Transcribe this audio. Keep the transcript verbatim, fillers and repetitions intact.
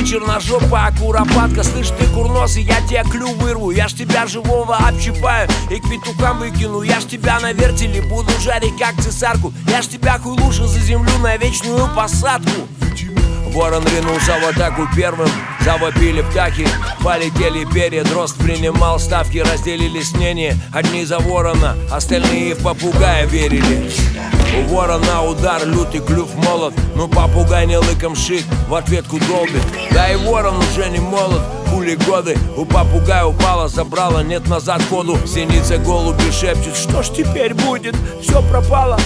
черножопая куропатка. Слышь, ты курносый, я тебе клюв вырву. Я ж тебя живого общипаю и к петухам выкину. Я ж тебя на вертеле буду жарить, как цесарку. Я ж тебя хуй лучше заземлю на вечную посадку. Ворон ринулся в атаку первым, завопили птахи, полетели перья. Дрозд принимал ставки, разделились мнения. Одни за ворона, остальные в попугая верили. У ворона удар, лютый клюв молот. Ну попугай не лыком шит, в ответку долбит. Да и ворон уже не молод, хули годы. У попугая упала, забрала, нет назад ходу. Синица голуби шепчет, что ж теперь будет, все пропало.